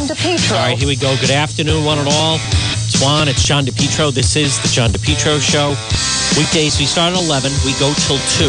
John DePietro. All right, here we go. Good afternoon, one and all. It's Juan. It's John DePietro. This is the John DePietro Show. Weekdays, we start at 11. We go till 2.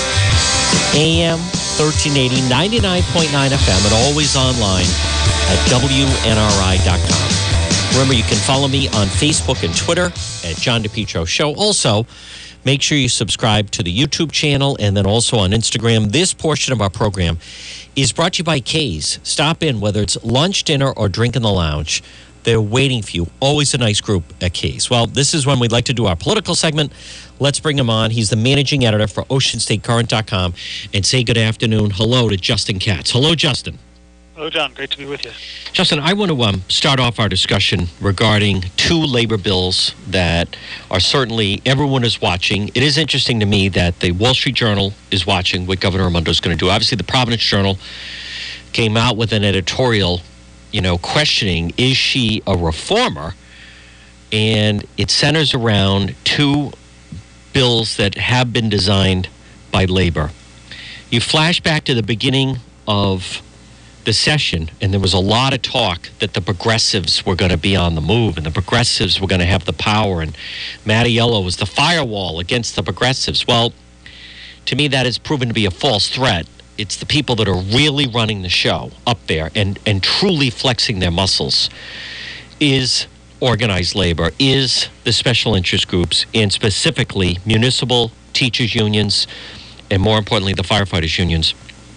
AM 1380, 99.9 FM, and always online at WNRI.com. Remember, you can follow me on Facebook and Twitter at John DePietro Show. Also, make sure you subscribe to the YouTube channel and then also on Instagram. This portion of our program is brought to you by K's. Stop in, whether it's lunch, dinner, or drink in the lounge. They're waiting for you. Always a nice group at K's. Well, this is when we'd like to do our political segment. Let's bring him on. He's the managing editor for OceanStateCurrent.com. And say good afternoon. Hello to Justin Katz. Hello, Justin. Hello, John. Great to be with you. Justin, I want to start off our discussion regarding two labor bills that are certainly everyone is watching. It is interesting to me that the Wall Street Journal is watching what Governor Raimondo is going to do. Obviously, the Providence Journal came out with an editorial, questioning, is she a reformer? And it centers around two bills that have been designed by labor. You flash back to the beginning of the session, and there was a lot of talk that the progressives were going to be on the move, and the progressives were going to have the power, and Mattiello was the firewall against the progressives. Well, to me, that has proven to be a false threat. It's the people that are really running the show up there and truly flexing their muscles is organized labor, is the special interest groups, and specifically municipal teachers unions, and more importantly, the firefighters unions.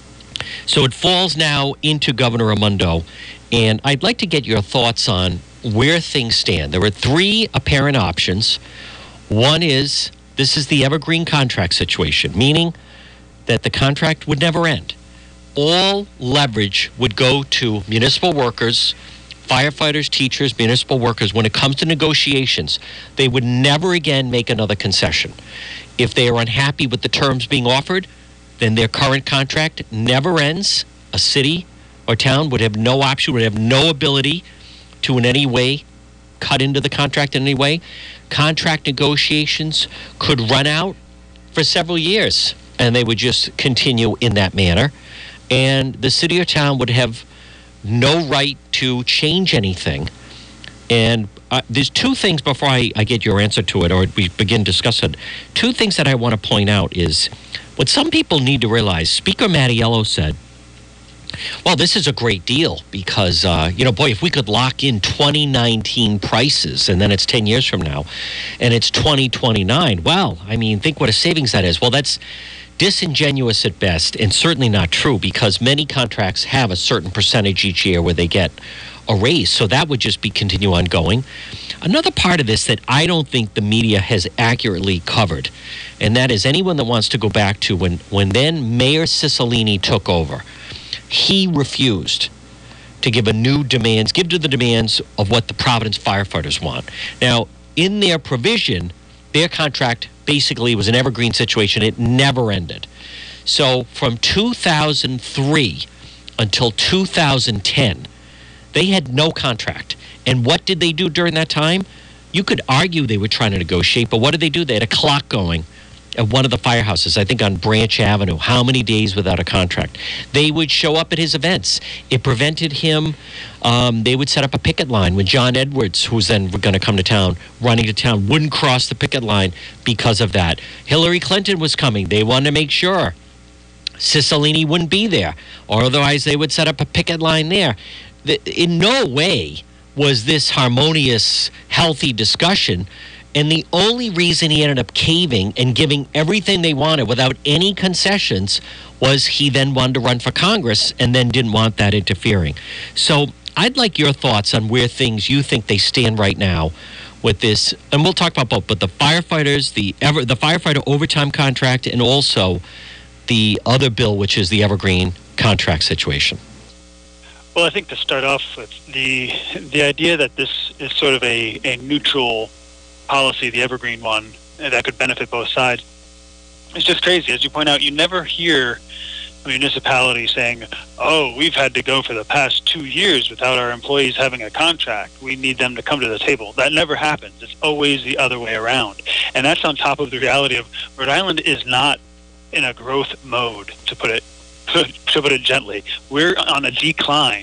So it falls now into Governor Raimondo, and I'd like to get your thoughts on where things stand. There are three apparent options. One is, this is the evergreen contract situation, meaning that the contract would never end. All leverage would go to municipal workers, firefighters, teachers, municipal workers. When it comes to negotiations, they would never again make another concession. If they are unhappy with the terms being offered, then their current contract never ends. A city or town would have no option, would have no ability to in any way cut into the contract in any way. Contract negotiations could run out for several years, and they would just continue in that manner. And the city or town would have no right to change anything. And there's two things before I get your answer to it, or we begin discussing it. Two things that I want to point out is, what some people need to realize, Speaker Mattiello said, well, this is a great deal because, if we could lock in 2019 prices and then it's 10 years from now and it's 2029, well, think what a savings that is. Well, that's disingenuous at best and certainly not true because many contracts have a certain percentage each year where they get a raise. So that would just be continue ongoing. Another part of this that I don't think the media has accurately covered, and that is anyone that wants to go back to when then Mayor Cicilline took over, he refused to give to the demands of what the Providence firefighters want. Now, in their provision, their contract basically was an evergreen situation. It never ended. So from 2003 until 2010, they had no contract. And what did they do during that time? You could argue they were trying to negotiate, but what did they do? They had a clock going at one of the firehouses, I think on Branch Avenue. How many days without a contract? They would show up at his events. It prevented him. They would set up a picket line when John Edwards, who was then going to come to town, running to town, wouldn't cross the picket line because of that. Hillary Clinton was coming. They wanted to make sure Cicilline wouldn't be there, or otherwise they would set up a picket line there. In no way was this harmonious, healthy discussion. And the only reason he ended up caving and giving everything they wanted without any concessions was he then wanted to run for Congress and then didn't want that interfering. So I'd like your thoughts on where things you think they stand right now with this. And we'll talk about both, but the firefighters, the firefighter overtime contract, and also the other bill, which is the evergreen contract situation. Well, I think to start off with, the idea that this is sort of a neutral policy, the evergreen one, that could benefit both sides, is just crazy. As you point out, you never hear a municipality saying, oh, we've had to go for the past 2 years without our employees having a contract. We need them to come to the table. That never happens. It's always the other way around. And that's on top of the reality of Rhode Island is not in a growth mode, to put it gently. We're on a decline,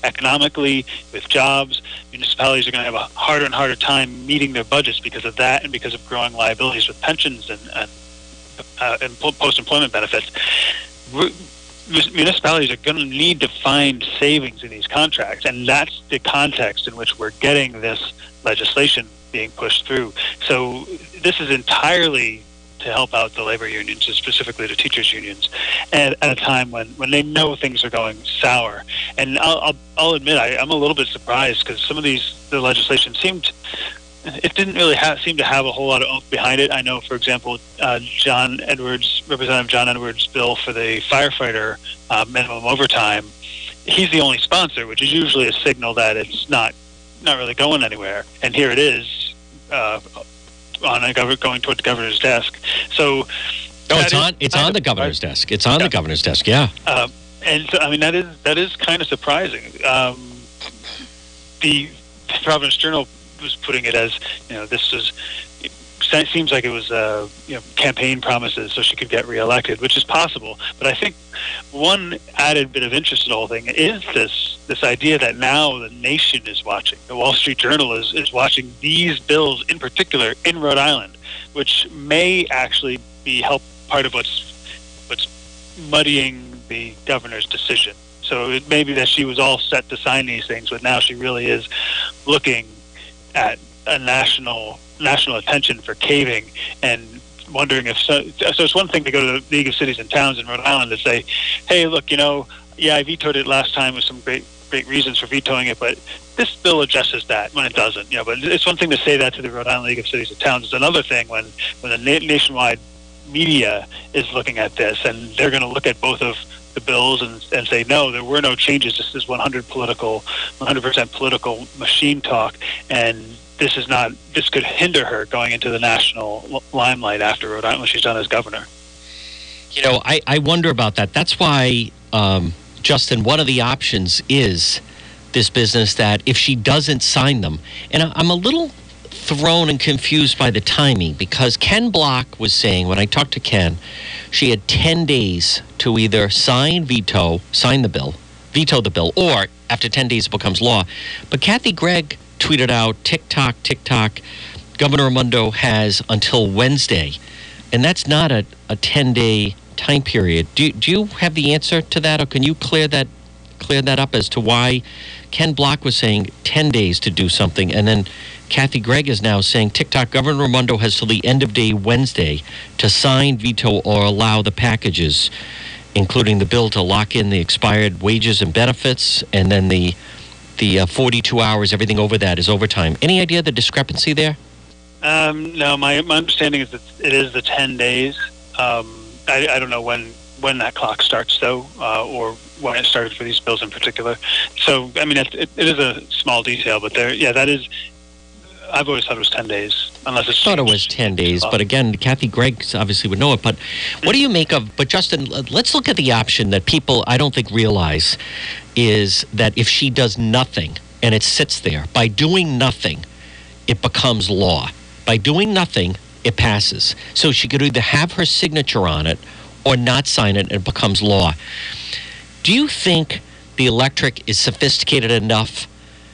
economically, with jobs. Municipalities are going to have a harder and harder time meeting their budgets because of that and because of growing liabilities with pensions and post-employment benefits. Municipalities are going to need to find savings in these contracts, and that's the context in which we're getting this legislation being pushed through. So this is entirely to help out the labor unions, and specifically the teachers' unions, and at a time when they know things are going sour. And I'll admit I'm a little bit surprised because some of the legislation it didn't really seem to have a whole lot of oomph behind it. I know, for example, Representative John Edwards' bill for the firefighter minimum overtime, he's the only sponsor, which is usually a signal that it's not really going anywhere. And here it is going toward the governor's desk. So it's on the governor's desk. It's on the governor's desk. Yeah. And so, I mean, that is kind of surprising. The Providence Journal was putting it as, it seems like it was campaign promises so she could get reelected, which is possible. But I think one added bit of interest in the whole thing is this idea that now the nation is watching. The Wall Street Journal is watching these bills in particular in Rhode Island, which may actually be part of what's muddying the governor's decision. So it may be that she was all set to sign these things, but now she really is looking at a national attention for caving and wondering if so it's one thing to go to the League of Cities and Towns in Rhode Island and say, hey, look, I vetoed it last time with some great reasons for vetoing it, but this bill addresses that when it doesn't. But it's one thing to say that to the Rhode Island League of Cities and Towns. It's another thing when the nationwide media is looking at this, and they're going to look at both of the bills and say, no, there were no changes. This is 100% political machine talk, and this could hinder her going into the national limelight after Rhode Island when she's done as governor. I wonder about that. That's why, Justin, one of the options is this business that if she doesn't sign them, and I'm a little thrown and confused by the timing, because Ken Block was saying, when I talked to Ken, she had 10 days to either veto the bill, or after 10 days it becomes law. But Kathy Gregg tweeted out, TikTok, Governor Raimondo has until Wednesday. And that's not a 10-day time period. Do you have the answer to that, or can you clear that up as to why Ken Block was saying 10 days to do something, and then Kathy Gregg is now saying TikTok, Governor Raimondo has till the end of day Wednesday to sign, veto, or allow the packages, including the bill to lock in the expired wages and benefits, and then the 42 hours, everything over that is overtime. Any idea the discrepancy there? No, my understanding is that it is the 10 days. I don't know when that clock starts, though, or when it started for these bills in particular. So, I mean, it is a small detail, but that is. I've always thought it was 10 days, unless it's. I thought it was 10 days, but again, Kathy Gregg obviously would know it. But what do you make of? But Justin, let's look at the option that people I don't think realize is that if she does nothing and it sits there, by doing nothing, it becomes law. By doing nothing, it passes. So she could either have her signature on it or not sign it, and it becomes law. Do you think the electorate is sophisticated enough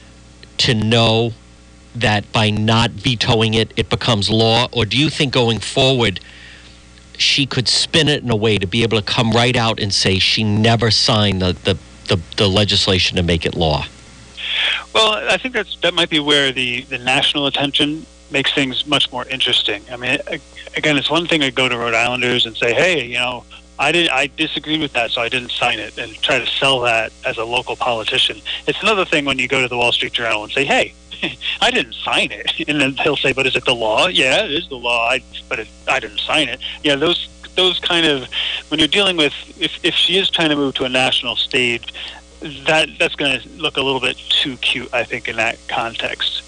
to know that by not vetoing it, it becomes law? Or do you think going forward, she could spin it in a way to be able to come right out and say she never signed the legislation to make it law? Well, I think that might be where the national attention makes things much more interesting. I mean, again, it's one thing to go to Rhode Islanders and say, hey, I disagreed with that, so I didn't sign it, and try to sell that as a local politician. It's another thing when you go to the Wall Street Journal and say, hey, I didn't sign it. And then they'll say, but is it the law? Yeah, it is the law, but I didn't sign it. Yeah, those kind of, when you're dealing with, if she is trying to move to a national stage, that's going to look a little bit too cute, I think, in that context.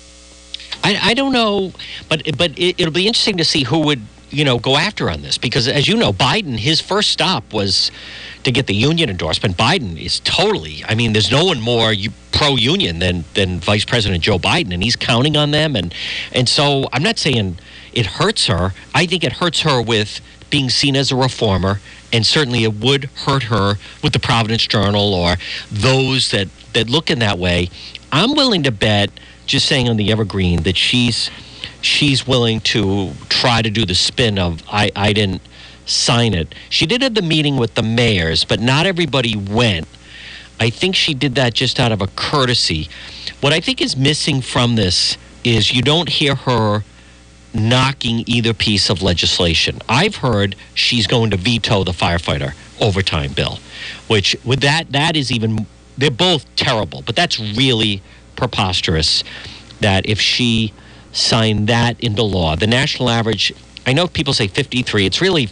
I don't know, but it'll be interesting to see who would go after on this, because as you know, Biden, his first stop was to get the union endorsement. Biden is totally, I mean, there's no one more pro-union than Vice President Joe Biden, and he's counting on them, and so I'm not saying it hurts her. I think it hurts her with being seen as a reformer, and certainly it would hurt her with the Providence Journal or those that look in that way. I'm willing to bet, just saying on the Evergreen, that she's willing to try to do the spin of I didn't sign it. She did at the meeting with the mayors, but not everybody went. I think she did that just out of a courtesy. What I think is missing from this is you don't hear her knocking either piece of legislation. I've heard she's going to veto the firefighter overtime bill, which with that is even, they're both terrible, but that's really preposterous that if she signed that into law, the national average, I know people say 53, it's really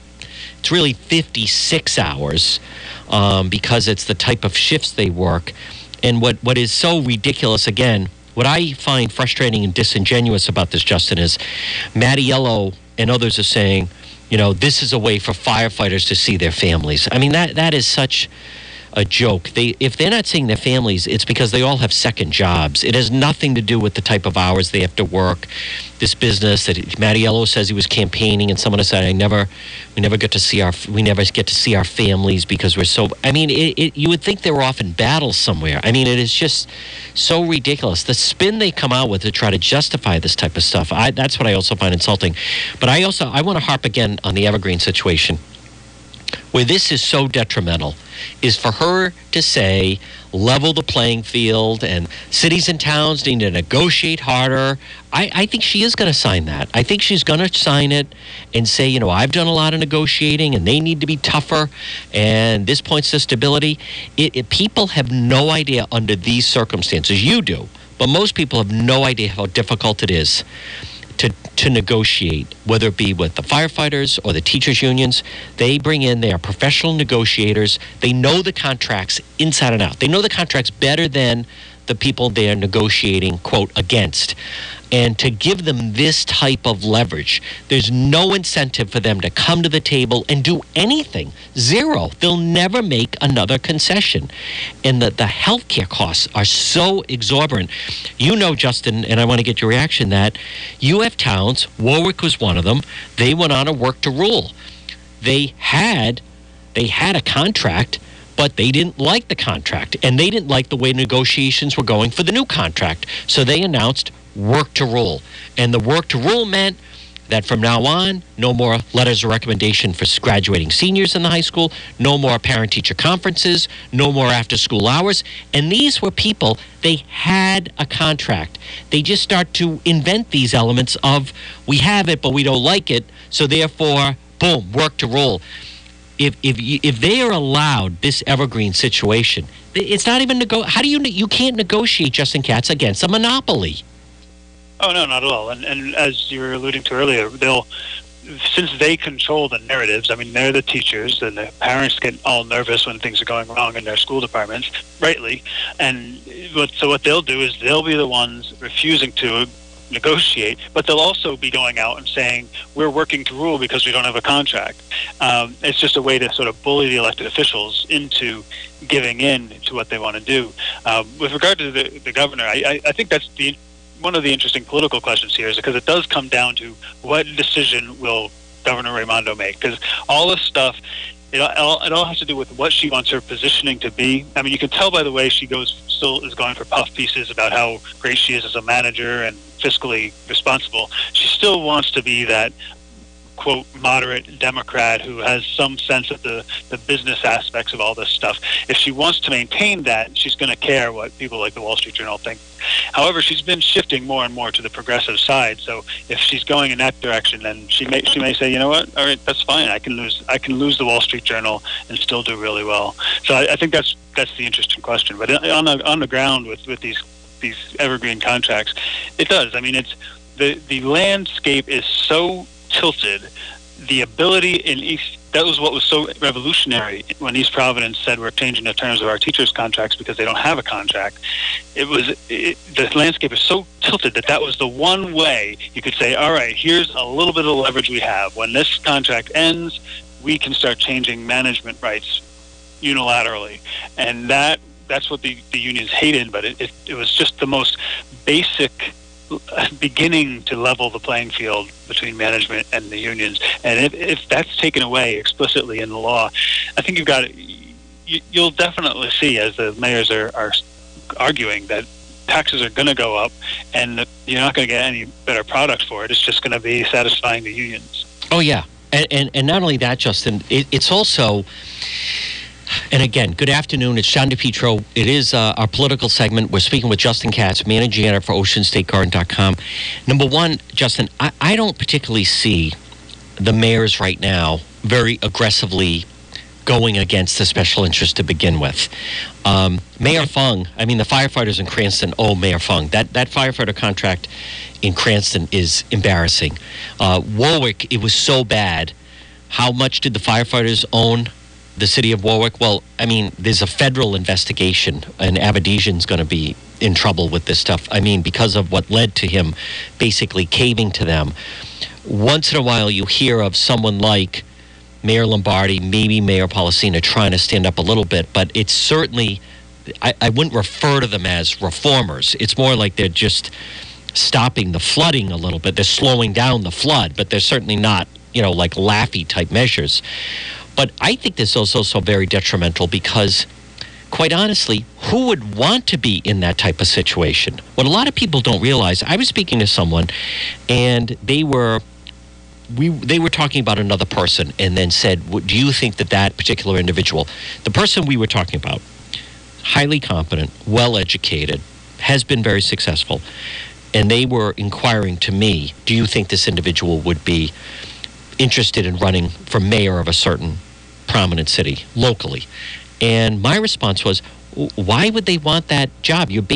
56 hours because it's the type of shifts they work. And what is so ridiculous, again, what I find frustrating and disingenuous about this, Justin, is Mattiello and others are saying, this is a way for firefighters to see their families. I mean, that is such a joke. If they're not seeing their families, it's because they all have second jobs. It has nothing to do with the type of hours they have to work. This business that Mattiello says he was campaigning, and someone has said, we never get to see our families because we're so. I mean, you would think they were off in battle somewhere. I mean, it is just so ridiculous. The spin they come out with to try to justify this type of stuff. That's what I also find insulting. But I want to harp again on the Evergreen situation, where this is so detrimental, is for her to say, level the playing field and cities and towns need to negotiate harder. I think she is going to sign that. I think she's going to sign it and say, I've done a lot of negotiating and they need to be tougher and this points to stability. People have no idea under these circumstances. You do, but most people have no idea how difficult it is to negotiate, whether it be with the firefighters or the teachers' unions. They are professional negotiators. They know the contracts inside and out. They know the contracts better than the people they're negotiating, quote, against. And to give them this type of leverage, there's no incentive for them to come to the table and do anything. Zero. They'll never make another concession. And the healthcare costs are so exorbitant. Justin, and I want to get your reaction, that you have towns, Warwick was one of them, they went on a work to rule. They had a contract, but they didn't like the contract, and they didn't like the way negotiations were going for the new contract. So they announced work to rule. And the work to rule meant that from now on, no more letters of recommendation for graduating seniors in the high school, no more parent-teacher conferences, no more after-school hours. And these were people, they had a contract. They just start to invent these elements of, we have it, but we don't like it, so therefore, boom, work to rule. If they are allowed this Evergreen situation, it's not even how do you can't negotiate, Justin Katz, against a monopoly? Oh, no, not at all. And as you were alluding to earlier, since they control the narratives, I mean, they're the teachers, and the parents get all nervous when things are going wrong in their school departments, rightly. And so what they'll do is they'll be the ones refusing to negotiate, but they'll also be going out and saying, we're working to rule because we don't have a contract. It's just a way to sort of bully the elected officials into giving in to what they want to do. With regard to the governor, I think that's one of the interesting political questions here, is because it does come down to what decision will Governor Raimondo make, because all this stuff, it all has to do with what she wants her positioning to be. I mean, you can tell by the way she still is going for puff pieces about how great she is as a manager and fiscally responsible. She still wants to be that, quote, moderate Democrat who has some sense of the business aspects of all this stuff. If she wants to maintain that, she's going to care what people like the Wall Street Journal think. However, she's been shifting more and more to the progressive side. So if she's going in that direction, then she may say, you know what, all right, that's fine. I can lose the Wall Street Journal and still do really well. So I think that's the interesting question. But on the ground with these Evergreen contracts, it does. I mean, it's the landscape is so tilted. The ability in East, that was what was so revolutionary when East Providence said we're changing the terms of our teachers' contracts because they don't have a contract. The landscape is so tilted that was the one way you could say, all right, here's a little bit of leverage we have. When this contract ends, we can start changing management rights unilaterally. And that's what the unions hated, but it was just the most basic beginning to level the playing field between management and the unions. And if that's taken away explicitly in the law, I think you'll definitely see, as the mayors are arguing, that taxes are going to go up, and you're not going to get any better product for it. It's just going to be satisfying the unions. Oh, yeah. And not only that, Justin, it's also, and again, good afternoon. It's John DePietro. It is our political segment. We're speaking with Justin Katz, managing editor for OceanStateGarden.com. Number one, Justin, I don't particularly see the mayors right now very aggressively going against the special interest to begin with. Mayor Fung, I mean, the firefighters in Cranston owe Mayor Fung. That firefighter contract in Cranston is embarrassing. Warwick, it was so bad. How much did the firefighters own the city of Warwick? Well, I mean, there's a federal investigation, and Aberdeen's going to be in trouble with this stuff. I mean, because of what led to him basically caving to them. Once in a while, you hear of someone like Mayor Lombardi, maybe Mayor Policina, trying to stand up a little bit, but it's certainly, I wouldn't refer to them as reformers. It's more like they're just stopping the flooding a little bit. They're slowing down the flood, but they're certainly not, like Laffey type measures. But I think this is also very detrimental because, quite honestly, who would want to be in that type of situation? What a lot of people don't realize, I was speaking to someone, and they were talking about another person, and then said, do you think that particular individual, the person we were talking about, highly competent, well-educated, has been very successful, and they were inquiring to me, do you think this individual would be interested in running for mayor of a certain prominent city locally? And my response was, why would they want that job? You're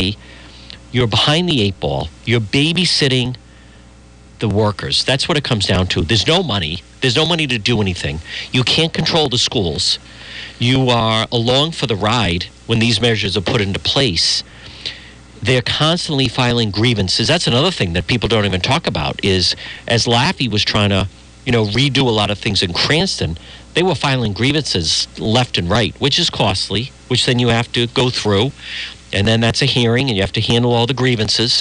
behind the eight ball. You're babysitting the workers. That's what it comes down to. There's no money. There's no money to do anything. You can't control the schools. You are along for the ride when these measures are put into place. They're constantly filing grievances. That's another thing that people don't even talk about is, as Laffey was trying to, redo a lot of things in Cranston, they were filing grievances left and right, which is costly, which then you have to go through, and then that's a hearing, and you have to handle all the grievances.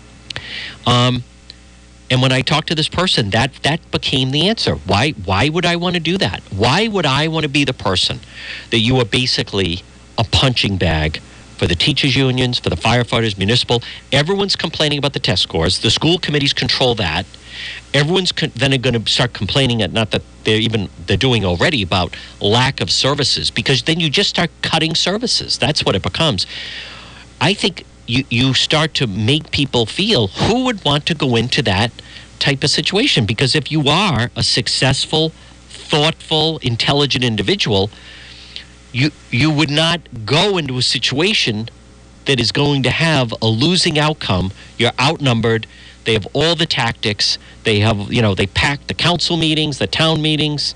And when I talked to this person, that became the answer. Why would I want to do that? Why would I want to be the person that you are basically a punching bag for the teachers' unions, for the firefighters, municipal? Everyone's complaining about the test scores. The school committees control that. Everyone's then going to start complaining at, not that they're doing already, about lack of services, because then you just start cutting services. That's what it becomes. I think you start to make people feel, who would want to go into that type of situation? Because if you are a successful, thoughtful, intelligent individual, you would not go into a situation that is going to have a losing outcome. You're outnumbered. They have all the tactics. They have, they pack the council meetings, the town meetings.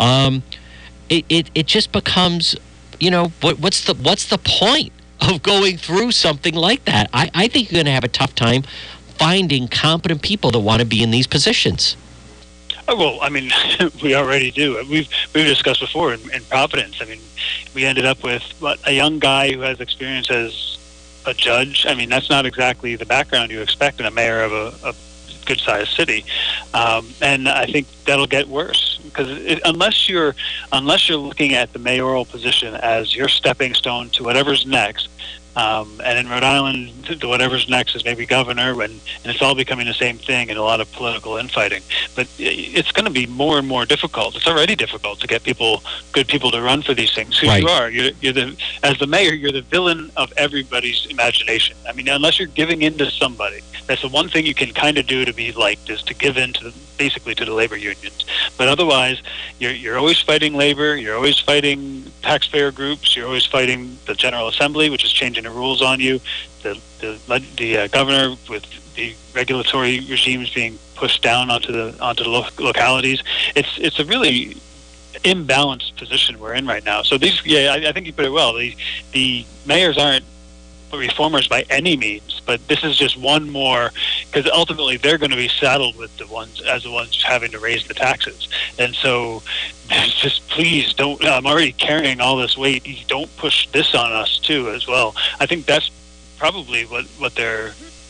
It just becomes, what's the point of going through something like that? I think you're going to have a tough time finding competent people that want to be in these positions. Oh, well, I mean, we already do. We've discussed before in Providence. I mean, we ended up with a young guy who has experience as a judge. I mean, that's not exactly the background you expect in a mayor of a good-sized city, and I think that'll get worse because unless you're looking at the mayoral position as your stepping stone to whatever's next. And in Rhode Island, whatever's next is maybe governor, and it's all becoming the same thing and a lot of political infighting. But it's going to be more and more difficult. It's already difficult to get good people to run for these things. Who you are, as the mayor, you're the villain of everybody's imagination. I mean, unless you're giving in to somebody, that's the one thing you can kind of do to be liked, is to give in to basically to the labor unions. But otherwise, you're always fighting labor. You're always fighting taxpayer groups. You're always fighting the General Assembly, which is changing the rules on you. The governor, with the regulatory regimes being pushed down onto the localities. It's a really imbalanced position we're in right now. So I think you put it well. The mayors aren't reformers by any means, but this is just one more, because ultimately they're going to be saddled with the ones having to raise the taxes. And so just please don't, I'm already carrying all this weight, don't push this on us too as well. I think that's probably what they're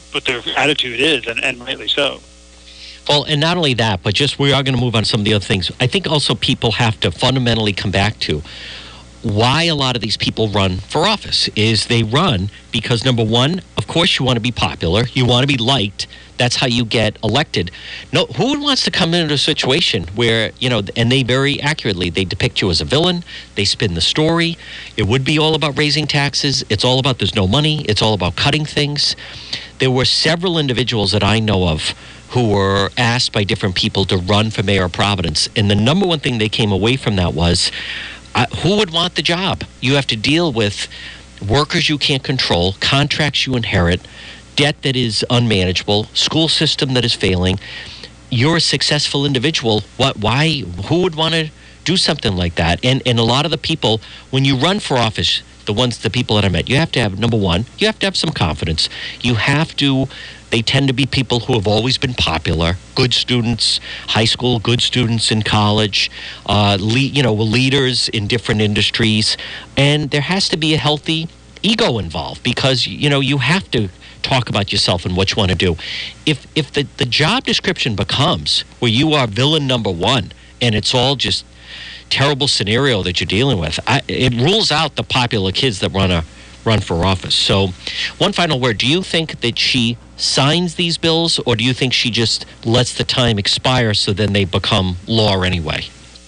their attitude is, and rightly so. Well, and not only that, but just we are going to move on to some of the other things. I think also people have to fundamentally come back to why a lot of these people run for office is they run because, number one, of course, you want to be popular. You want to be liked. That's how you get elected. No, who wants to come into a situation where, and they very accurately, they depict you as a villain. They spin the story. It would be all about raising taxes. It's all about there's no money. It's all about cutting things. There were several individuals that I know of who were asked by different people to run for mayor of Providence. And the number one thing they came away from that was, who would want the job? You have to deal with workers you can't control, contracts you inherit, debt that is unmanageable, school system that is failing. You're a successful individual. Why? Who would want to do something like that? And a lot of the people, when you run for office, the people that I met, you have to have, number one, you have to have some confidence. They tend to be people who have always been popular, good students, high school, good students in college, leaders in different industries. And there has to be a healthy ego involved because, you have to talk about yourself and what you want to do. If the job description becomes where you are villain number one and it's all just terrible scenario that you're dealing with, it rules out the popular kids that run for office. So one final word, do you think that she signs these bills or do you think she just lets the time expire so then they become law anyway?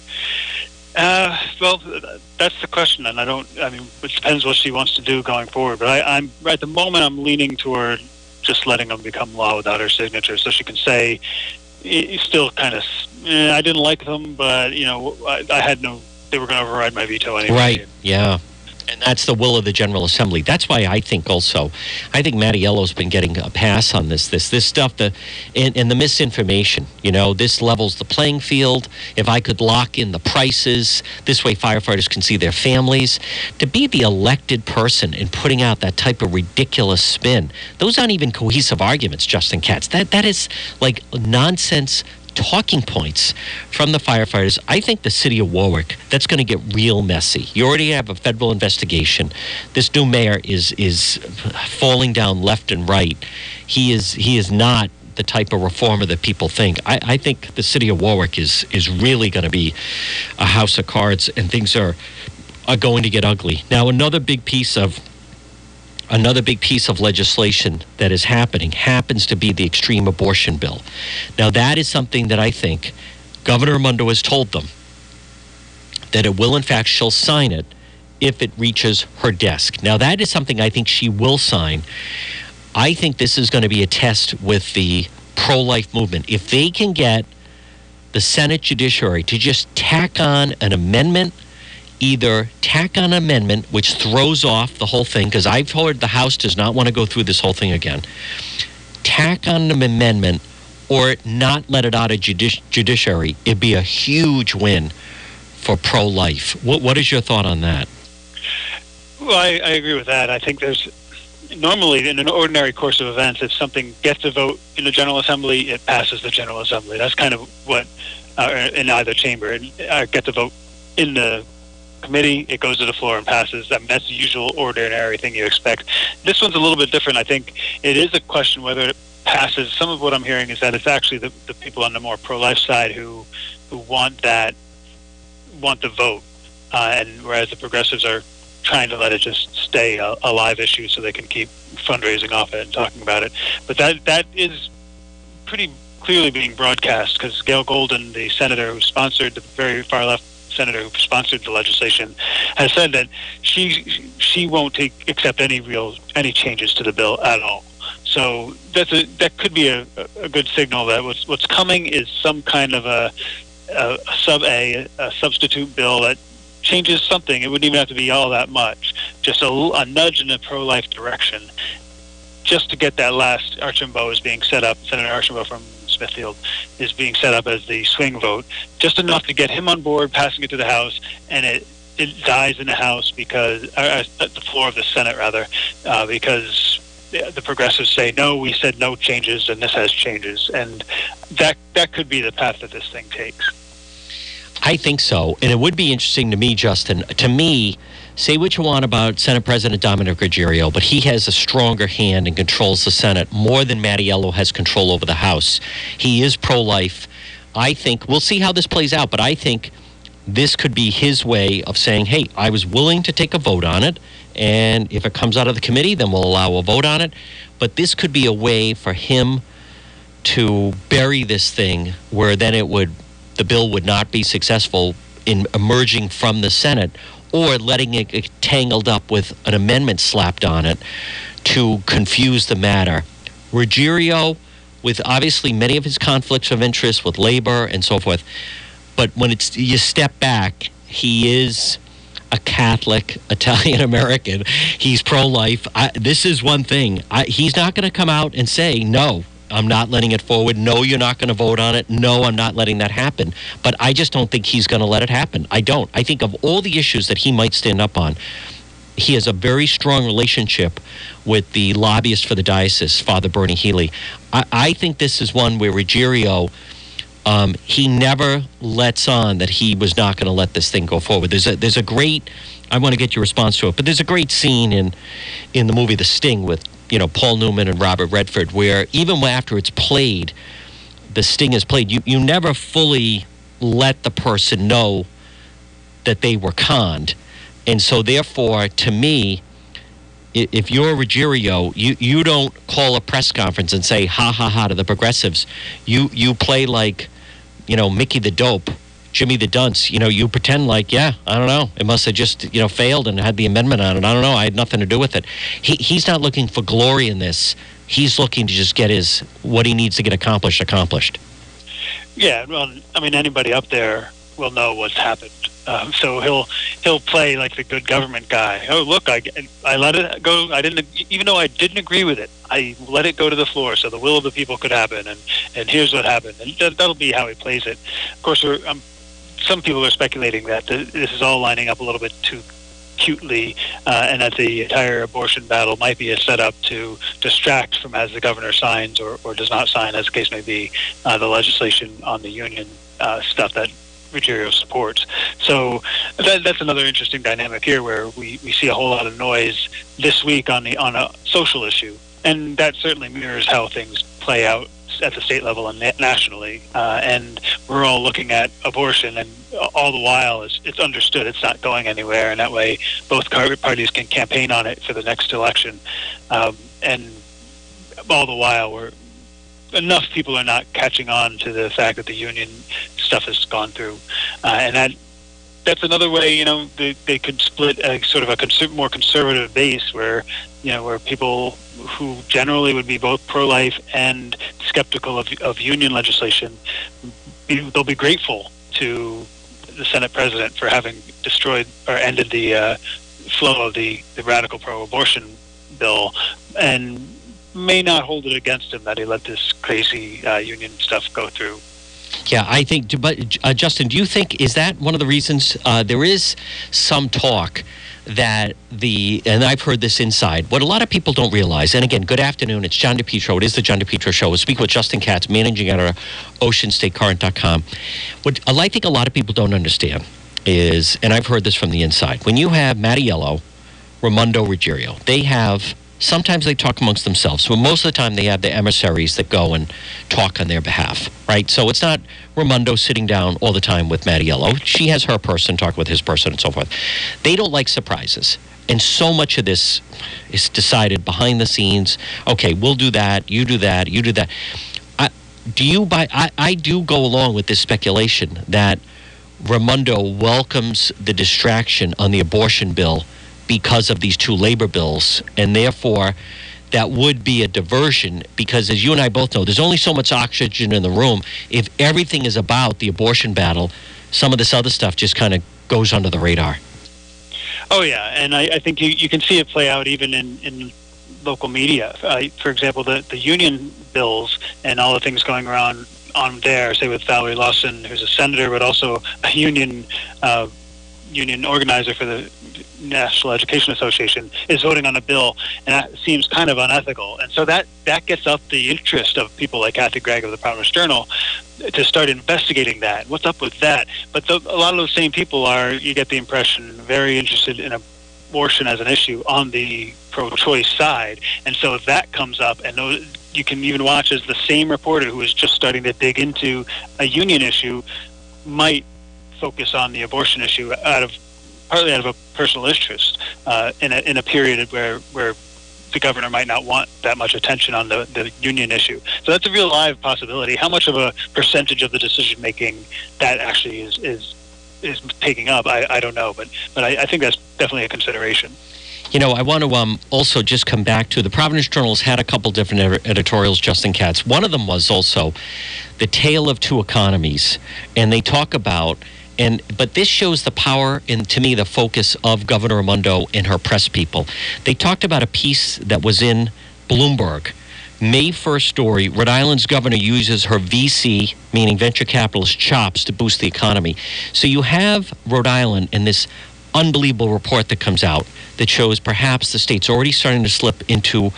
Well, that's the question, and it depends what she wants to do going forward. But I'm at the moment, I'm leaning toward just letting them become law without her signature, so she can say, still kind of, I didn't like them, but I had they were going to override my veto anyway. Right? Yeah. And that's the will of the General Assembly. That's why I think Mattiello's been getting a pass on this stuff, and the misinformation. This levels the playing field. If I could lock in the prices, this way firefighters can see their families. To be the elected person and putting out that type of ridiculous spin, those aren't even cohesive arguments, Justin Katz. That is like nonsense talking points from the firefighters. I think the city of Warwick, that's going to get real messy. You already have a federal investigation. This new mayor is falling down left and right. He is not the type of reformer that people think. I think the city of Warwick is really going to be a house of cards, and things are going to get ugly. Now, another big piece of legislation that is happening happens to be the extreme abortion bill. Now, that is something that I think Governor Raimondo has told them that it will, in fact, she'll sign it if it reaches her desk. Now, that is something I think she will sign. I think this is going to be a test with the pro-life movement. If they can get the Senate Judiciary to just tack on an amendment, either tack on an amendment which throws off the whole thing, because I've heard the House does not want to go through this whole thing again. Tack on an amendment or not let it out of judiciary. It'd be a huge win for pro-life. What is your thought on that? Well, I agree with that. I think there's normally in an ordinary course of events, if something gets a vote in the General Assembly, it passes the General Assembly. That's kind of what in either chamber gets a vote in the committee, it goes to the floor and passes. That's the usual ordinary thing you expect. This one's a little bit different. I think it is a question whether it passes. Some of what I'm hearing is that it's actually the people on the more pro-life side who want the vote, and whereas the progressives are trying to let it just stay a live issue so they can keep fundraising off it and talking about it. But that is pretty clearly being broadcast, because Gail Golden, the senator who sponsored, the very far left senator who sponsored the legislation, has said that she won't accept any changes to the bill at all. So that could be a good signal that what's coming is some kind of a substitute bill that changes something. It wouldn't even have to be all that much, just a nudge in the pro-life direction, just to get that last Archambault is being set up. Senator Archambault from Smithfield is being set up as the swing vote, just enough to get him on board, passing it to the House, and it dies in the House because at the floor of the Senate rather, because the progressives say no, we said no changes, and this has changes, and that could be the path that this thing takes. I think so. And it would be interesting to me, Justin. To me, say what you want about Senate President Dominic Ruggerio, but he has a stronger hand and controls the Senate more than Mattiello has control over the House. He is pro-life. I think we'll see how this plays out, but I think this could be his way of saying, hey, I was willing to take a vote on it, and if it comes out of the committee, then we'll allow a vote on it. But this could be a way for him to bury this thing where then the bill would not be successful in emerging from the Senate, or letting it get tangled up with an amendment slapped on it to confuse the matter. Ruggerio, with obviously many of his conflicts of interest with labor and so forth, but when you step back, he is a Catholic Italian American. He's pro-life. This is one thing. He's not going to come out and say, no, I'm not letting it forward. No, you're not going to vote on it. No, I'm not letting that happen. But I just don't think he's going to let it happen. I don't. I think of all the issues that he might stand up on, he has a very strong relationship with the lobbyist for the diocese, Father Bernie Healy. I think this is one where Ruggerio, he never lets on that he was not going to let this thing go forward. There's a great, I want to get your response to it, but there's a great scene in the movie The Sting with Paul Newman and Robert Redford, where even after it's played, the sting is played, you never fully let the person know that they were conned. And so therefore, to me, if you're Ruggerio, you don't call a press conference and say, ha, ha, ha, to the progressives. You play like, Mickey the Dope, Jimmy the Dunce. You pretend like, yeah, I don't know. It must have just, failed and had the amendment on it. I don't know. I had nothing to do with it. He's not looking for glory in this. He's looking to just get what he needs to get accomplished. Yeah, well, I mean, anybody up there will know what's happened. So he'll play like the good government guy. Oh, look, I let it go. Even though I didn't agree with it, I let it go to the floor so the will of the people could happen. And here's what happened. And that'll be how he plays it. Of course, some people are speculating that this is all lining up a little bit too cutely, and that the entire abortion battle might be a setup to distract from, as the governor signs or does not sign, as the case may be, the legislation on the union stuff that Ruggerio supports. So that's another interesting dynamic here, where we see a whole lot of noise this week on a social issue, and that certainly mirrors how things play out at the state level and nationally. And we're all looking at abortion, and all the while it's understood it's not going anywhere, and that way both parties can campaign on it for the next election. And all the while enough people are not catching on to the fact that the union stuff has gone through, and that's another way. They could split a sort of a more conservative base, where people who generally would be both pro-life and skeptical of union legislation, they'll be grateful to the Senate president for having destroyed or ended the flow of the radical pro-abortion bill, and may not hold it against him that he let this crazy union stuff go through. Yeah, I think, but Justin, do you think, is that one of the reasons there is some talk that and I've heard this inside, what a lot of people don't realize, and again, good afternoon, it's John DePietro, it is the John DePietro Show. We're speaking with Justin Katz, managing editor, OceanStateCurrent.com. What I think a lot of people don't understand is, and I've heard this from the inside, when you have Mattiello, Raimondo Ruggerio, sometimes they talk amongst themselves, but most of the time they have the emissaries that go and talk on their behalf, right? So it's not Raimondo sitting down all the time with Mattiello. She has her person, talk with his person, and so forth. They don't like surprises. And so much of this is decided behind the scenes. Okay, we'll do that, you do that, you do that. I do go along with this speculation that Raimondo welcomes the distraction on the abortion bill because of these two labor bills, and therefore that would be a diversion, because as you and I both know, there's only so much oxygen in the room. If everything is about the abortion battle, some of this other stuff just kind of goes under the radar. Oh yeah, and I think you can see it play out even in local media. For example, the union bills and all the things going around on there, say with Valerie Lawson, who's a senator, but also a union organizer for the National Education Association, is voting on a bill, and that seems kind of unethical. And so that gets up the interest of people like Kathy Gregg of the Providence Journal, to start investigating that. What's up with that? But a lot of those same people are, you get the impression, very interested in abortion as an issue on the pro-choice side. And so that comes up, and you can even watch as the same reporter who is just starting to dig into a union issue might focus on the abortion issue partly out of a personal interest in a period where the governor might not want that much attention on the union issue. So that's a real live possibility. How much of a percentage of the decision making that actually is taking up, I don't know, but I think that's definitely a consideration. I want to also just come back to the Providence Journal's had a couple different editorials, Justin Katz. One of them was also the tale of two economies, and they talk about. But this shows the power and, to me, the focus of Governor Raimondo and her press people. They talked about a piece that was in Bloomberg. May 1st story, Rhode Island's governor uses her VC, meaning venture capitalist, chops to boost the economy. So you have Rhode Island in this unbelievable report that comes out that shows perhaps the state's already starting to slip into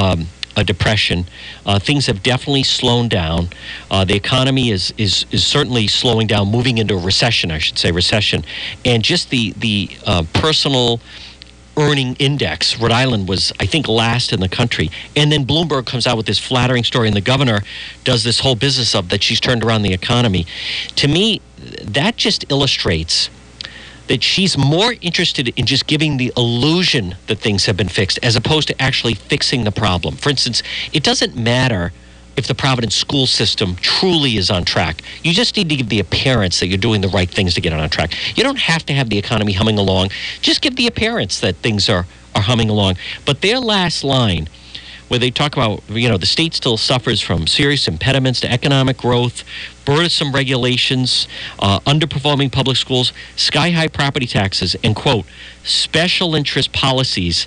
a depression. Things have definitely slowed down. The economy is certainly slowing down, moving into a recession, I should say, And just the personal earning index, Rhode Island was, I think, last in the country. And then Bloomberg comes out with this flattering story, and the governor does this whole business of that she's turned around the economy. To me, that just illustrates that she's more interested in just giving the illusion that things have been fixed as opposed to actually fixing the problem. For instance, it doesn't matter if the Providence school system truly is on track. You just need to give the appearance that you're doing the right things to get it on track. You don't have to have the economy humming along. Just give the appearance that things are humming along. But their last line, where they talk about, the state still suffers from serious impediments to economic growth, burdensome regulations, underperforming public schools, sky-high property taxes, and, quote, special interest politics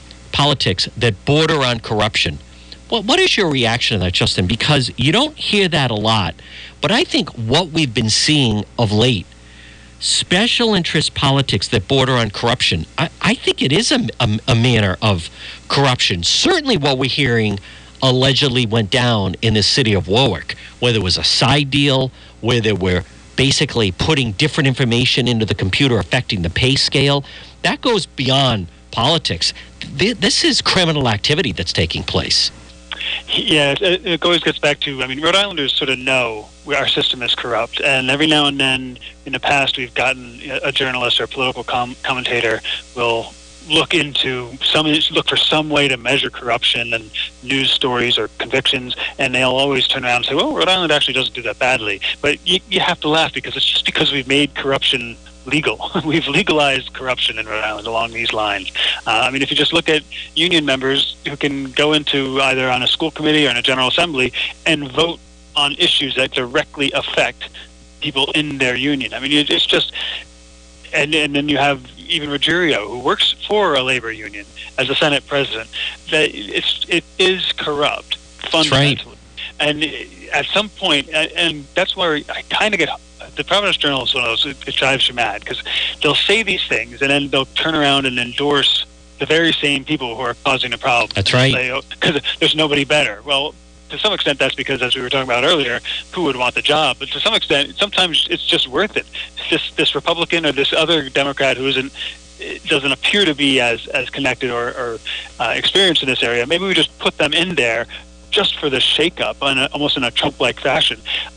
that border on corruption. Well, what is your reaction to that, Justin? Because you don't hear that a lot, but I think what we've been seeing of late, special interest politics that border on corruption, I think it is a manner of corruption. Certainly what we're hearing allegedly went down in the city of Warwick, where there was a side deal, where they were basically putting different information into the computer affecting the pay scale. That goes beyond politics. This is criminal activity that's taking place. Yeah, it always gets back to, Rhode Islanders sort of know our system is corrupt, and every now and then in the past we've gotten a journalist or a political commentator will look for some way to measure corruption and news stories or convictions, and they'll always turn around and say, well, Rhode Island actually doesn't do that badly. But you have to laugh, because it's just because we've made corruption legal. We've legalized corruption in Rhode Island along these lines. If you just look at union members who can go into either on a school committee or in a General Assembly and vote on issues that directly affect people in their union. It's just, and then you have even Ruggiero, who works for a labor union as a Senate president, that it is corrupt fundamentally. Right. And at some point, and that's where I kind of get. The Providence Journal is one of those, it drives you mad, because they'll say these things and then they'll turn around and endorse the very same people who are causing the problem. That's right. Because there's nobody better. Well, to some extent, that's because, as we were talking about earlier, who would want the job? But to some extent, sometimes it's just worth it. This Republican or this other Democrat who doesn't appear to be as connected or experienced in this area, maybe we just put them in there just for the shakeup, almost in a Trump-like fashion.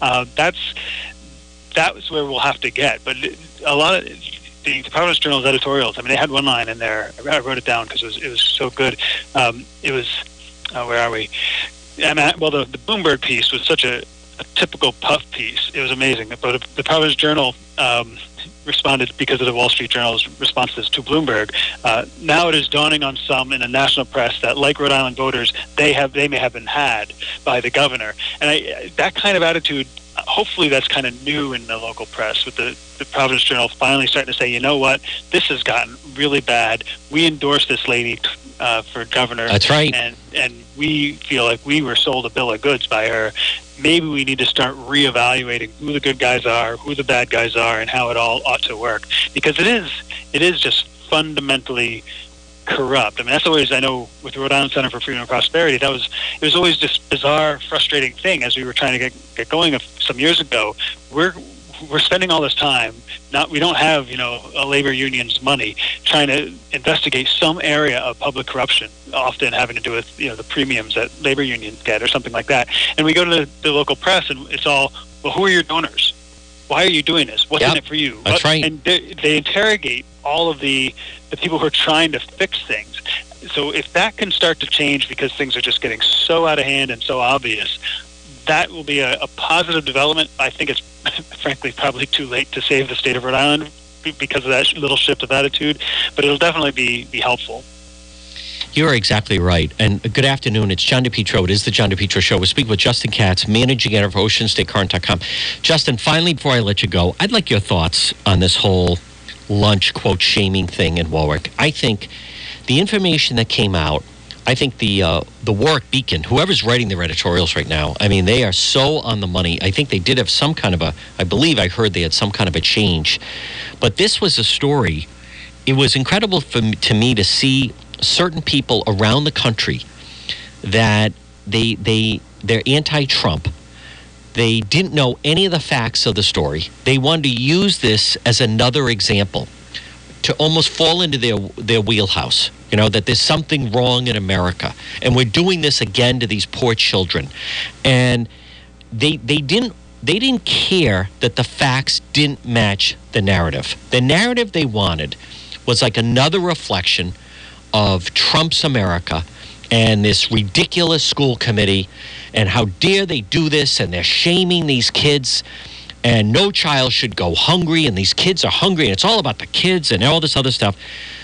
That's where we'll have to get. But a lot of the Providence Journal's editorials, they had one line in there. I wrote it down because it was so good. It was, where are we? The Bloomberg piece was such a typical puff piece. It was amazing. But the Providence Journal responded, because of the Wall Street Journal's responses to Bloomberg. Now it is dawning on some in the national press that, like Rhode Island voters, they may have been had by the governor. And that kind of attitude, hopefully that's kind of new in the local press, with the Providence Journal finally starting to say, you know what, this has gotten really bad. We endorse this lady for governor. That's right. And we feel like we were sold a bill of goods by her. Maybe we need to start reevaluating who the good guys are, who the bad guys are, and how it all ought to work. Because it is just fundamentally corrupt. I mean, that's always, I know with the Rhode Island Center for Freedom and Prosperity, it was always this bizarre, frustrating thing as we were trying to get going some years ago. We're spending all this time, we don't have, a labor union's money trying to investigate some area of public corruption, often having to do with, the premiums that labor unions get or something like that. And we go to the local press and it's all, well, who are your donors? Why are you doing this? What's in it for you? That's right. And they interrogate all of the people who are trying to fix things. So if that can start to change because things are just getting so out of hand and so obvious, that will be a positive development. I think it's frankly probably too late to save the state of Rhode Island because of that little shift of attitude, but it'll definitely be helpful. You're exactly right. And good afternoon. It's John DePietro. It is the John DePietro Show. We're speaking with Justin Katz, managing editor of OceanStateCurrent.com. Justin, finally, before I let you go, I'd like your thoughts on this whole lunch, quote, shaming thing in Warwick. I think the information that came out, I think the Warwick Beacon, whoever's writing their editorials right now, I mean, they are so on the money. I think they did have some kind of I believe I heard they had some kind of a change. But this was a story. It was incredible to me to see certain people around the country that they're anti-Trump. They didn't know any of the facts of the story. They wanted to use this as another example to almost fall into their wheelhouse, that there's something wrong in America. And we're doing this again to these poor children. And they didn't care that the facts didn't match the narrative. The narrative they wanted was like another reflection of Trump's America and this ridiculous school committee and how dare they do this, and they're shaming these kids, and no child should go hungry, and these kids are hungry, and it's all about the kids and all this other stuff.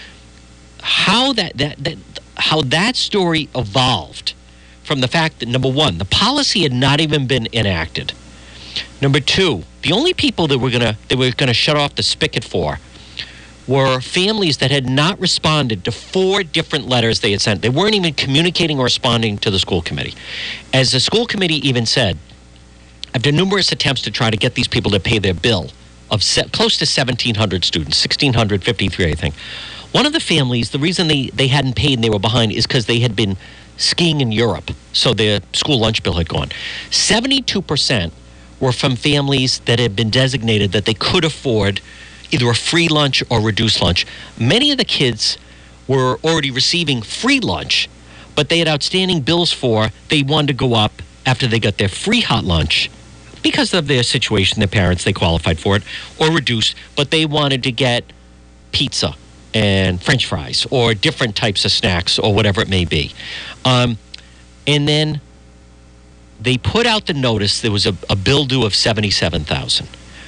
How that story evolved from the fact that, number one, the policy had not even been enacted. Number two, the only people that were gonna shut off the spigot for were families that had not responded to 4 different letters they had sent. They weren't even communicating or responding to the school committee. As the school committee even said, after numerous attempts to try to get these people to pay their bill of close to 1,700 students, 1,653, I think. One of the families, the reason they hadn't paid and they were behind is because they had been skiing in Europe, so their school lunch bill had gone. 72% were from families that had been designated that they could afford either a free lunch or reduced lunch. Many of the kids were already receiving free lunch, but they had outstanding bills they wanted to go up after they got their free hot lunch because of their situation, their parents, they qualified for it, or reduced, but they wanted to get pizza and French fries or different types of snacks or whatever it may be. And then they put out the notice. There was a bill due of $77,000.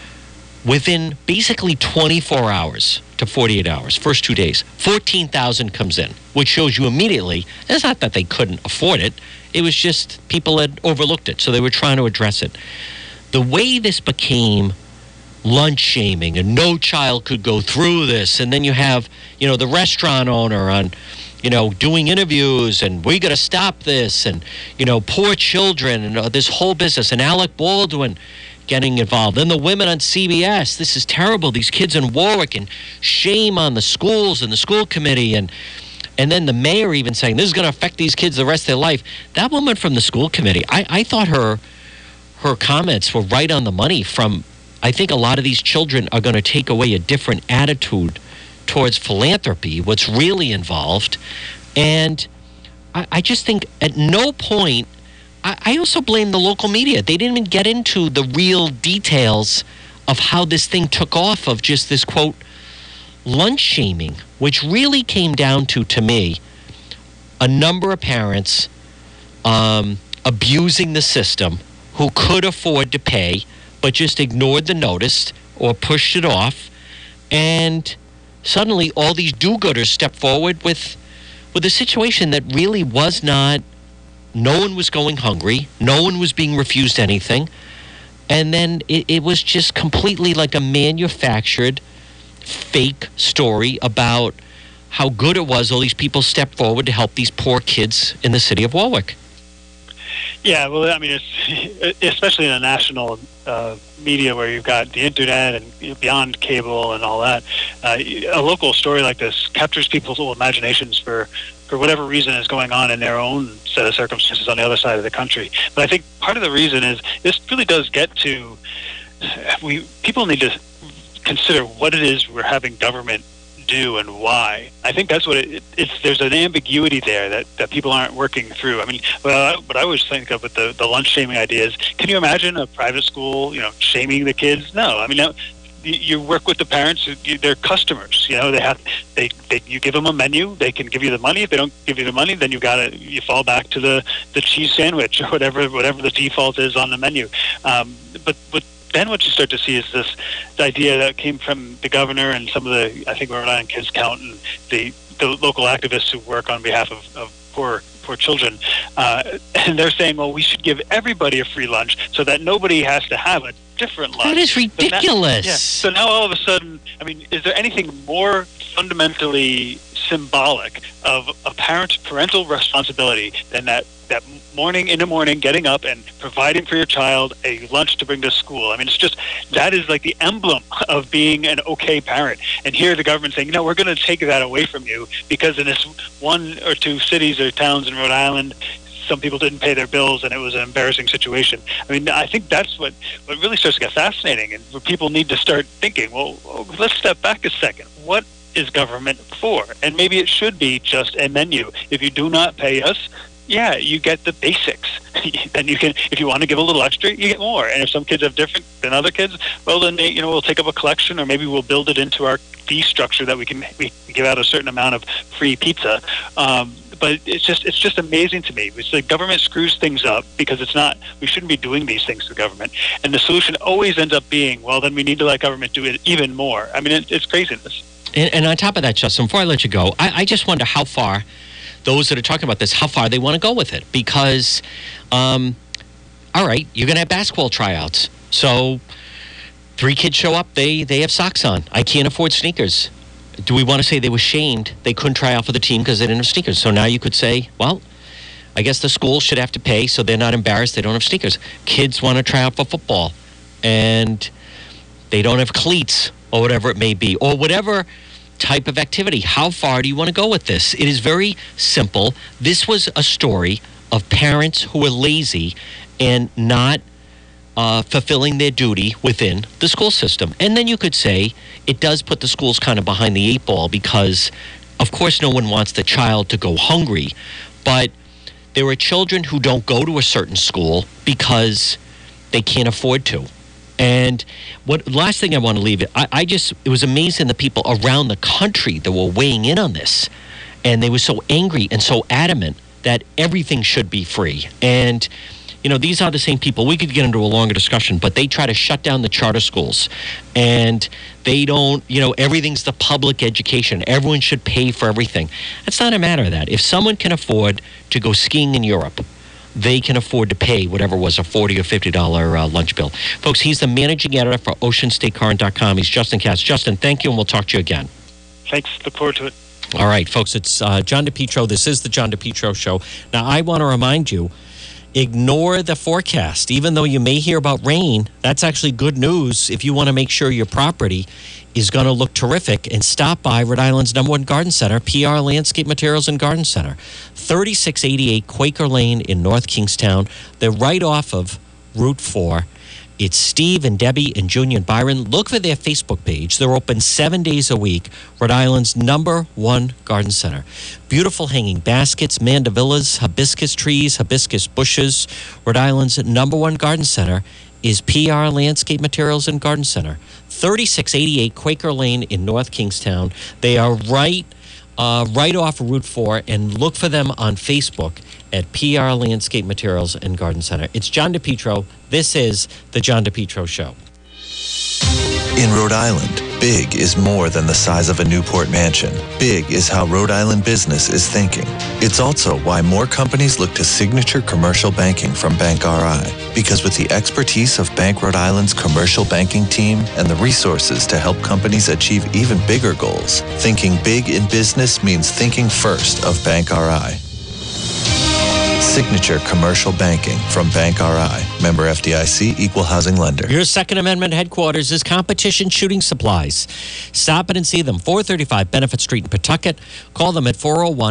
Within basically 24 hours to 48 hours, first 2 days, $14,000 comes in, which shows you immediately, it's not that they couldn't afford it. It was just people had overlooked it, so they were trying to address it. The way this became lunch shaming and no child could go through this, and then you have, the restaurant owner on, doing interviews, and we got to stop this, and, poor children, and this whole business, and Alec Baldwin getting involved. Then the women on CBS, this is terrible, these kids in Warwick, and shame on the schools and the school committee, and then the mayor even saying this is going to affect these kids the rest of their life. That woman from the school committee, I thought her comments were right on the money. I think a lot of these children are going to take away a different attitude towards philanthropy, what's really involved. And I just think at no point, I also blame the local media. They didn't even get into the real details of how this thing took off, of just this, quote, lunch shaming, which really came down to me, a number of parents abusing the system who could afford to pay but just ignored the notice or pushed it off. And suddenly all these do-gooders stepped forward with a situation that really was not. No one was going hungry. No one was being refused anything. And then it was just completely like a manufactured fake story about how good it was all these people stepped forward to help these poor kids in the city of Warwick. Yeah, well, I mean, it's especially in a national media where you've got the internet and beyond cable and all that. A local story like this captures people's imaginations for whatever reason is going on in their own set of circumstances on the other side of the country. But I think part of the reason is this really does get to people need to consider what it is we're having government do and why. I think that's what it's. There's an ambiguity there that people aren't working through. I mean, what I always think of with the lunch shaming idea is, can you imagine a private school, shaming the kids? No. I mean, no, you work with the parents. They're customers. You give them a menu. They can give you the money. If they don't give you the money, then you fall back to the cheese sandwich or whatever the default is on the menu. But then what you start to see is this idea that came from the governor and some of the, I think, Rhode Island Kids Count and the local activists who work on behalf of poor children. And they're saying, well, we should give everybody a free lunch so that nobody has to have a different lunch. That is ridiculous. So now all of a sudden, I mean, is there anything more fundamentally symbolic of a parental responsibility than that morning getting up and providing for your child a lunch to bring to school? I mean, that is like the emblem of being an okay parent. And here the government saying, we're going to take that away from you because in this one or two cities or towns in Rhode Island, some people didn't pay their bills and it was an embarrassing situation. I mean, I think that's what really starts to get fascinating, and where people need to start thinking, well, let's step back a second. What is government for? And maybe it should be just a menu. If you do not pay us, you get the basics. Then you can, if you want to give a little extra, you get more. And if some kids have different than other kids, well, then we'll take up a collection, or maybe we'll build it into our fee structure that we give out a certain amount of free pizza. But it's just amazing to me. It's the government screws things up because we shouldn't be doing these things to government. And the solution always ends up being, well, then we need to let government do it even more. I mean, it's craziness. And on top of that, Justin, before I let you go, I just wonder how far those that are talking about this, how far they want to go with it. Because, all right, you're going to have basketball tryouts. So 3 kids show up, they have socks on. I can't afford sneakers. Do we want to say they were shamed? They couldn't try out for the team because they didn't have sneakers. So now you could say, well, I guess the school should have to pay so they're not embarrassed they don't have sneakers. Kids want to try out for football and they don't have cleats or whatever it may be, or whatever type of activity. How far do you want to go with this? It is very simple. This was a story of parents who are lazy and not fulfilling their duty within the school system. And then you could say it does put the schools kind of behind the 8 ball because, of course, no one wants the child to go hungry. But there are children who don't go to a certain school because they can't afford to. And last thing I want to leave it, it was amazing the people around the country that were weighing in on this. And they were so angry and so adamant that everything should be free. And these are the same people. We could get into a longer discussion, but they try to shut down the charter schools. And they don't, everything's the public education. Everyone should pay for everything. It's not a matter of that. If someone can afford to go skiing in Europe, they can afford to pay whatever was a $40 or $50 lunch bill. Folks, he's the managing editor for OceanStateCurrent.com. He's Justin Katz. Justin, thank you, and we'll talk to you again. Thanks. Look forward to it. All right, folks, it's John DePietro. This is the John DePietro Show. Now, I want to remind you, ignore the forecast. Even though you may hear about rain, that's actually good news if you want to make sure your property is going to look terrific. And stop by Rhode Island's #1 garden center, PR Landscape Materials and Garden Center, 3688 Quaker Lane in North Kingstown. They're right off of Route 4. It's Steve and Debbie and Junior and Byron. Look for their Facebook page. They're open 7 days a week. Rhode Island's #1 garden center. Beautiful hanging baskets, mandavillas, hibiscus trees, hibiscus bushes. Rhode Island's #1 garden center is PR Landscape Materials and Garden Center, 3688 Quaker Lane in North Kingstown. They are right off Route 4, and look for them on Facebook at PR Landscape Materials and Garden Center. It's John DePietro. This is the John DePietro Show. In Rhode Island, big is more than the size of a Newport mansion. Big is how Rhode Island business is thinking. It's also why more companies look to Signature Commercial Banking from Bank RI. Because with the expertise of Bank Rhode Island's commercial banking team and the resources to help companies achieve even bigger goals, thinking big in business means thinking first of Bank RI. Signature Commercial Banking from Bank RI. Member FDIC, Equal Housing Lender. Your Second Amendment headquarters is Competition Shooting Supplies. Stop in and see them, 435 Benefit Street in Pawtucket. Call them at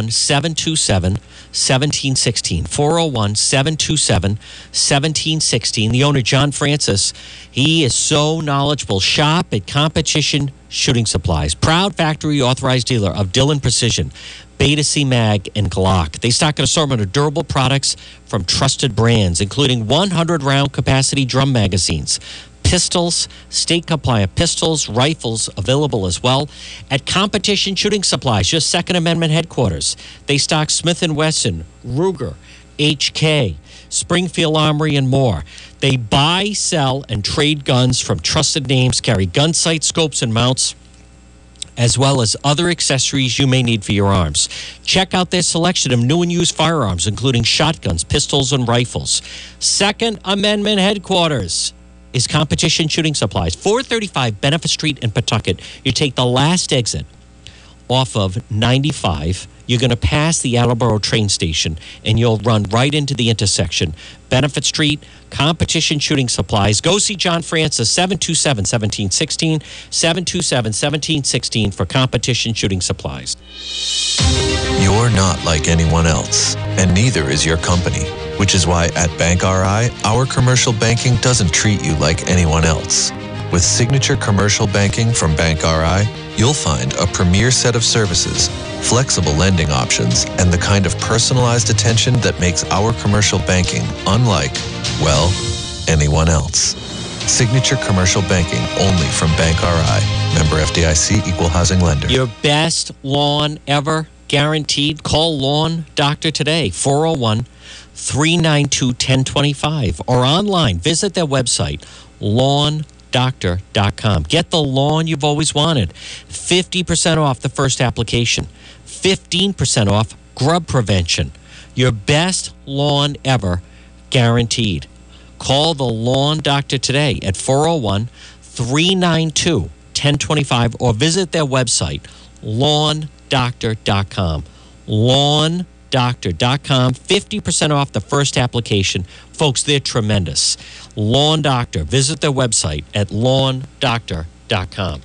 401-727-1716. 401-727-1716. The owner, John Francis, he is so knowledgeable. Shop at Competition Shooting Supplies. Proud factory authorized dealer of Dillon Precision, Beta C Mag, and Glock. They stock an assortment of durable products from trusted brands, including 100-round capacity drum magazines, pistols, state-compliant pistols, rifles available as well at Competition Shooting Supplies, your Second Amendment headquarters. They stock Smith & Wesson, Ruger, HK, Springfield Armory, and more. They buy, sell, and trade guns from trusted names, carry gun sights, scopes, and mounts, as well as other accessories you may need for your arms. Check out their selection of new and used firearms, including shotguns, pistols, and rifles. Second Amendment headquarters is Competition Shooting Supplies, 435 Benefit Street in Pawtucket. You take the last exit off of 95. You're going to pass the Attleboro train station, and you'll run right into the intersection. Benefit Street, Competition Shooting Supplies. Go see John Francis, 727-1716, 727-1716 for Competition Shooting Supplies. You're not like anyone else, and neither is your company, which is why at Bank RI, our commercial banking doesn't treat you like anyone else. With Signature Commercial Banking from Bank RI, you'll find a premier set of services, flexible lending options, and the kind of personalized attention that makes our commercial banking unlike, well, anyone else. Signature Commercial Banking only from Bank RI. Member FDIC, Equal Housing Lender. Your best lawn ever, guaranteed. Call Lawn Doctor today, 401-392-1025, or online. Visit their website, lawndoctor.com. Get the lawn you've always wanted. 50% off the first application. 15% off grub prevention. Your best lawn ever, guaranteed. Call the Lawn Doctor today at 401-392-1025 or visit their website, lawndoctor.com. Lawndoctor.com. 50% off the first application. Folks, they're tremendous. Lawn Doctor. Visit their website at lawndoctor.com.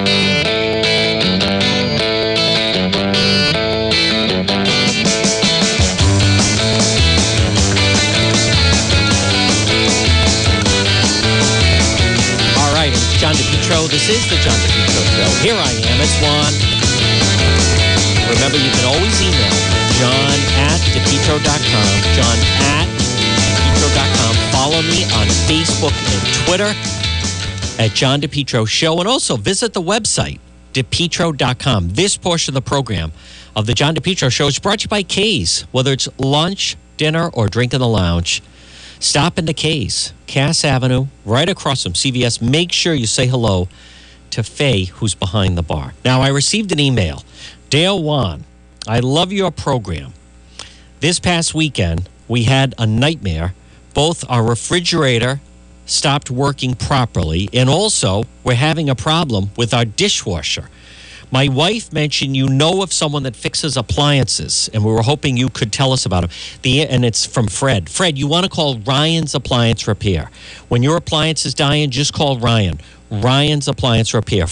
All right, it's John DePietro. This is the John DePietro Show. Here I am. It's Juan. Remember, you can always email john@depetro.com. john@depetro.com. Follow me on Facebook and Twitter at John DePietro Show. And also visit the website, depetro.com. This portion of the program of the John DePietro Show is brought to you by K's. Whether it's lunch, dinner, or drink in the lounge, stop into K's, Cass Avenue, right across from CVS. Make sure you say hello to Faye, who's behind the bar. Now, I received an email. Dale Juan, I love your program. This past weekend, we had a nightmare. Both our refrigerator stopped working properly, and also we're having a problem with our dishwasher. My wife mentioned you know of someone that fixes appliances, and we were hoping you could tell us about him. And it's from Fred. Fred, you want to call Ryan's Appliance Repair. When your appliance is dying, just call Ryan. Ryan's Appliance Repair,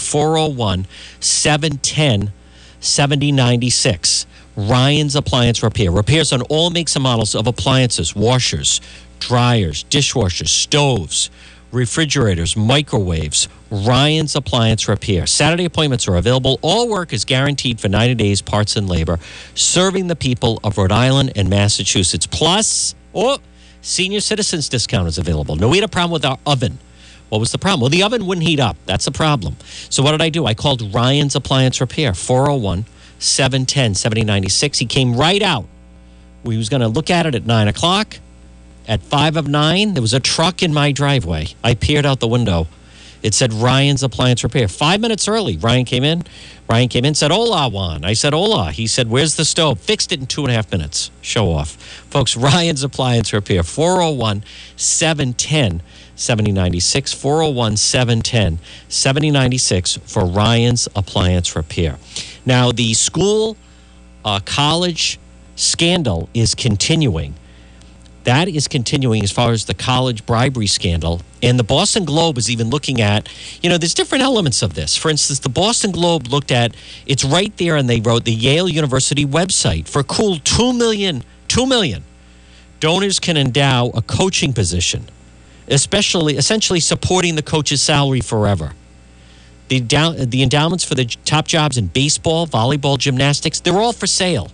401-710-7096. Ryan's Appliance Repair. Repairs on all makes and models of appliances, washers, dryers, dishwashers, stoves, refrigerators, microwaves. Ryan's Appliance Repair. Saturday appointments are available. All work is guaranteed for 90 days, parts and labor, serving the people of Rhode Island and Massachusetts. Plus, senior citizens discount is available. No, we had a problem with our oven. What was the problem? Well, the oven wouldn't heat up. That's the problem. So what did I do? I called Ryan's Appliance Repair, 401-710-7096. He came right out. We was going to look at it at 9 o'clock. At 5 of 9, there was a truck in my driveway. I peered out the window. It said Ryan's Appliance Repair. 5 minutes early, Ryan came in, said, "Hola, Juan." I said, "Hola." He said, "Where's the stove?" Fixed it in 2.5 minutes. Show off. Folks, Ryan's Appliance Repair, 401-710-7096, 401-710-7096 for Ryan's Appliance Repair. Now, the school college scandal is continuing. That is continuing as far as the college bribery scandal. And the Boston Globe is even looking at, there's different elements of this. For instance, the Boston Globe looked at, it's right there, and they wrote the Yale University website. For a cool $2 million, donors can endow a coaching position, essentially supporting the coach's salary forever. The endowments for the top jobs in baseball, volleyball, gymnastics, they're all for sale.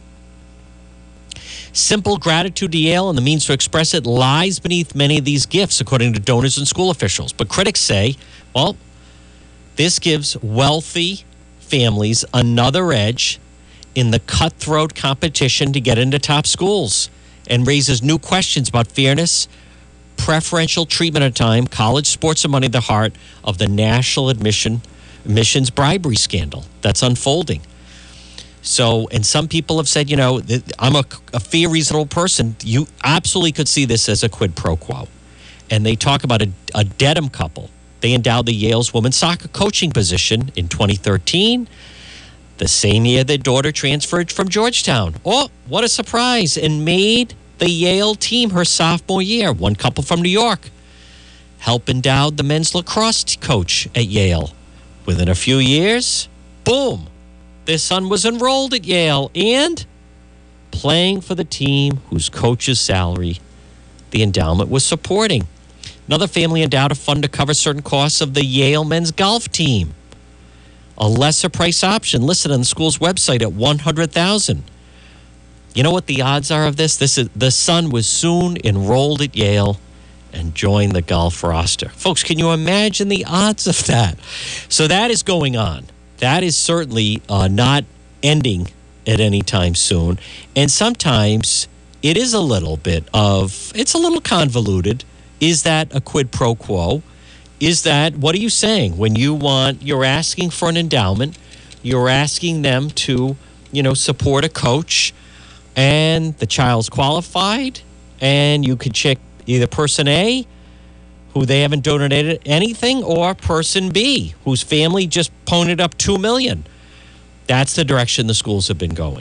Simple gratitude to Yale and the means to express it lies beneath many of these gifts, according to donors and school officials. But critics say, well, this gives wealthy families another edge in the cutthroat competition to get into top schools and raises new questions about fairness, preferential treatment at a time, college sports and money at the heart of the national admissions bribery scandal that's unfolding. So, and some people have said, I'm a fair, reasonable person. You absolutely could see this as a quid pro quo. And they talk about a Dedham couple. They endowed the Yale's women's soccer coaching position in 2013, the same year their daughter transferred from Georgetown. Oh, what a surprise. And made the Yale team her sophomore year. One couple from New York helped endow the men's lacrosse coach at Yale. Within a few years, boom. Their son was enrolled at Yale and playing for the team whose coach's salary the endowment was supporting. Another family endowed a fund to cover certain costs of the Yale men's golf team. A lesser price option listed on the school's website at $100,000. You know what the odds are of this? The son was soon enrolled at Yale and joined the golf roster. Folks, can you imagine the odds of that? So that is going on. That is certainly not ending at any time soon. And sometimes it is a little convoluted. Is that a quid pro quo? What are you saying? When you're asking for an endowment, you're asking them to, support a coach, and the child's qualified, and you could check either person A, who they haven't donated anything, or person B, whose family just ponied up $2 million. That's the direction the schools have been going.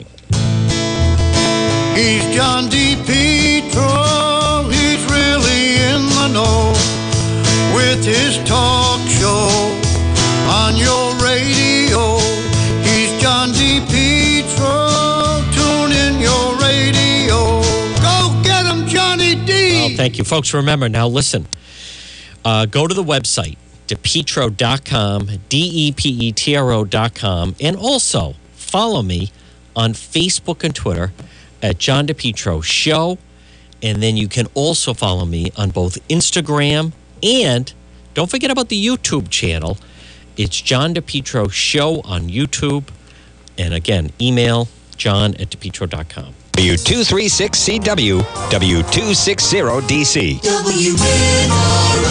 He's John DePietro. He's really in the know with his talk show on your radio. He's John DePietro. Tune in your radio. Go get him, Johnny D. Well, thank you, folks. Remember, now listen. Go to the website, depetro.com, DEPETRO.com, and also follow me on Facebook and Twitter at John DePietro Show. And then you can also follow me on both Instagram and don't forget about the YouTube channel. It's John DePietro Show on YouTube. And again, email john@depetro.com. W236CW, W260DC. WNRI.